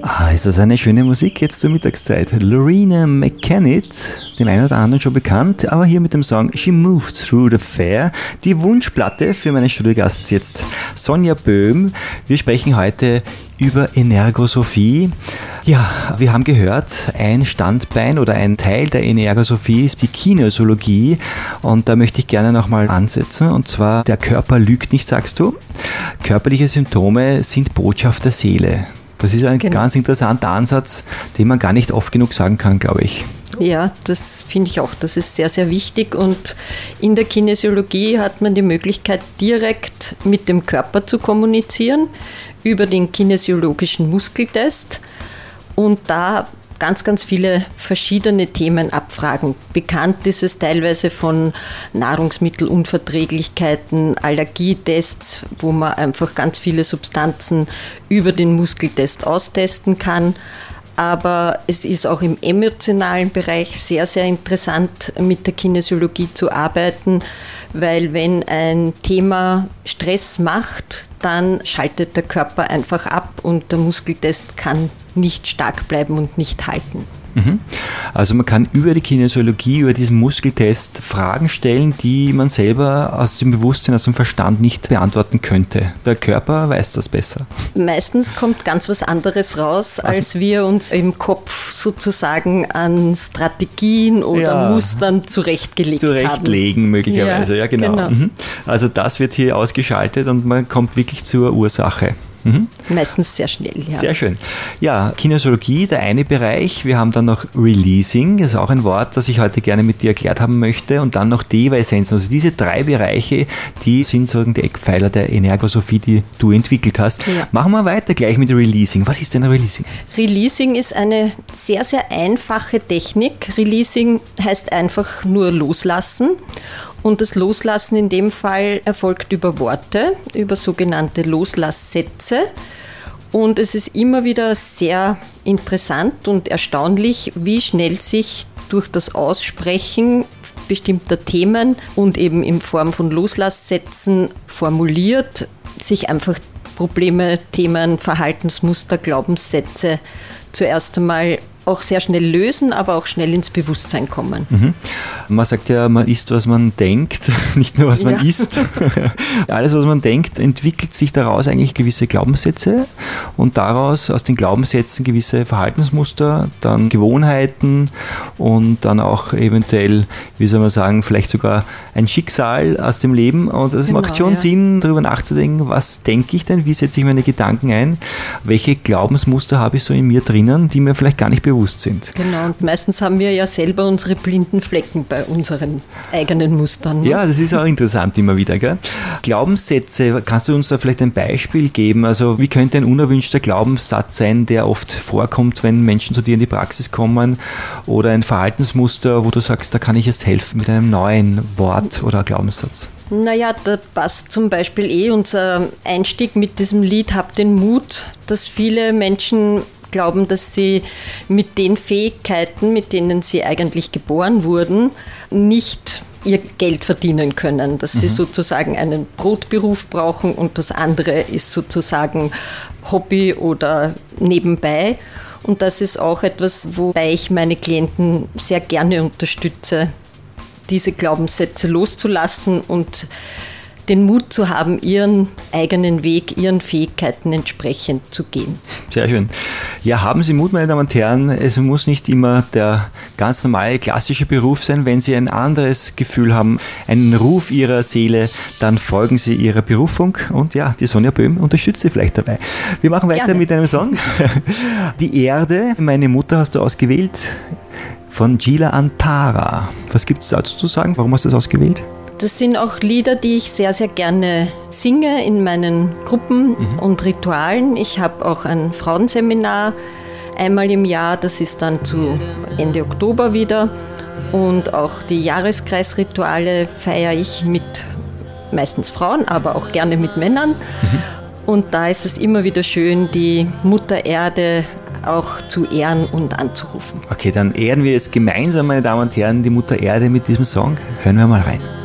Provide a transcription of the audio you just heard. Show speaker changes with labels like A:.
A: Ist das eine schöne Musik jetzt zur Mittagszeit? Loreena McKennitt, dem einen oder anderen schon bekannt, aber hier mit dem Song She Moved Through the Fair. Die Wunschplatte für meinen Studiogast jetzt Sonja Böhm. Wir sprechen heute über Energosophie. Ja, wir haben gehört, ein Standbein oder ein Teil der Energosophie ist die Kinesiologie und da möchte ich gerne nochmal ansetzen und zwar, der Körper lügt nicht, sagst du. Körperliche Symptome sind Botschaft der Seele. Das ist ein ganz interessanter Ansatz, den man gar nicht oft genug sagen kann, glaube ich.
B: Ja, das finde ich auch. Das ist sehr, sehr wichtig. Und in der Kinesiologie hat man die Möglichkeit, direkt mit dem Körper zu kommunizieren über den kinesiologischen Muskeltest und da ganz, ganz viele verschiedene Themen abfragen. Bekannt ist es teilweise von Nahrungsmittelunverträglichkeiten, Allergietests, wo man einfach ganz viele Substanzen über den Muskeltest austesten kann. Aber es ist auch im emotionalen Bereich sehr, sehr interessant, mit der Kinesiologie zu arbeiten, weil wenn ein Thema Stress macht, dann schaltet der Körper einfach ab und der Muskeltest kann nicht stark bleiben und nicht halten.
A: Also man kann über die Kinesiologie, über diesen Muskeltest Fragen stellen, die man selber aus dem Bewusstsein, aus dem Verstand nicht beantworten könnte. Der Körper weiß das besser.
B: Meistens kommt ganz was anderes raus, als wir uns im Kopf sozusagen an Strategien oder Mustern zurechtlegen
A: möglicherweise. Ja, genau. Also das wird hier ausgeschaltet und man kommt wirklich zur Ursache.
B: Meistens sehr schnell, ja.
A: Sehr schön. Ja, Kinesiologie, der eine Bereich. Wir haben dann noch Releasing, das ist auch ein Wort, das ich heute gerne mit dir erklärt haben möchte. Und dann noch Deva-Essenzen. Also diese drei Bereiche, die sind sozusagen die Eckpfeiler der Energosophie, die du entwickelt hast. Ja. Machen wir weiter gleich mit Releasing. Was ist denn Releasing?
B: Releasing ist eine sehr, sehr einfache Technik. Releasing heißt einfach nur loslassen. Und das Loslassen in dem Fall erfolgt über Worte, über sogenannte Loslasssätze. Und es ist immer wieder sehr interessant und erstaunlich, wie schnell sich durch das Aussprechen bestimmter Themen und eben in Form von Loslasssätzen formuliert, sich einfach Probleme, Themen, Verhaltensmuster, Glaubenssätze zuerst einmal auch sehr schnell lösen, aber auch schnell ins Bewusstsein kommen.
A: Man sagt ja, man isst, was man denkt, nicht nur, was man isst. Alles, was man denkt, entwickelt sich daraus eigentlich gewisse Glaubenssätze und daraus, aus den Glaubenssätzen gewisse Verhaltensmuster, dann Gewohnheiten und dann auch eventuell, wie soll man sagen, vielleicht sogar ein Schicksal aus dem Leben. Und es macht schon Sinn, darüber nachzudenken, was denke ich denn, wie setze ich meine Gedanken ein, welche Glaubensmuster habe ich so in mir drinnen, die mir vielleicht gar nicht bewusst sind.
B: Genau, und meistens haben wir ja selber unsere blinden Flecken bei unseren eigenen Mustern. Ne?
A: Ja, das ist auch interessant immer wieder. Gell? Glaubenssätze, kannst du uns da vielleicht ein Beispiel geben? Also wie könnte ein unerwünschter Glaubenssatz sein, der oft vorkommt, wenn Menschen zu dir in die Praxis kommen, oder ein Verhaltensmuster, wo du sagst, da kann ich jetzt helfen mit einem neuen Wort oder Glaubenssatz?
B: Naja, da passt zum Beispiel unser Einstieg mit diesem Lied Hab den Mut, dass viele Menschen glauben, dass sie mit den Fähigkeiten, mit denen sie eigentlich geboren wurden, nicht ihr Geld verdienen können. Dass sie sozusagen einen Brotberuf brauchen und das andere ist sozusagen Hobby oder nebenbei. Und das ist auch etwas, wobei ich meine Klienten sehr gerne unterstütze, diese Glaubenssätze loszulassen und den Mut zu haben, ihren eigenen Weg, ihren Fähigkeiten entsprechend zu gehen.
A: Sehr schön. Ja, haben Sie Mut, meine Damen und Herren. Es muss nicht immer der ganz normale, klassische Beruf sein. Wenn Sie ein anderes Gefühl haben, einen Ruf Ihrer Seele, dann folgen Sie Ihrer Berufung. Und ja, die Sonja Böhm unterstützt Sie vielleicht dabei. Wir machen weiter mit einem Song. Die Erde, meine Mutter hast du ausgewählt, von Gila Antara. Was gibt es dazu zu sagen? Warum hast du das ausgewählt?
B: Das sind auch Lieder, die ich sehr, sehr gerne singe in meinen Gruppen und Ritualen. Ich habe auch ein Frauenseminar einmal im Jahr, das ist dann zu Ende Oktober wieder. Und auch die Jahreskreisrituale feiere ich mit meistens Frauen, aber auch gerne mit Männern. Und da ist es immer wieder schön, die Mutter Erde auch zu ehren und anzurufen.
A: Okay, dann ehren wir es gemeinsam, meine Damen und Herren, die Mutter Erde mit diesem Song. Hören wir mal rein.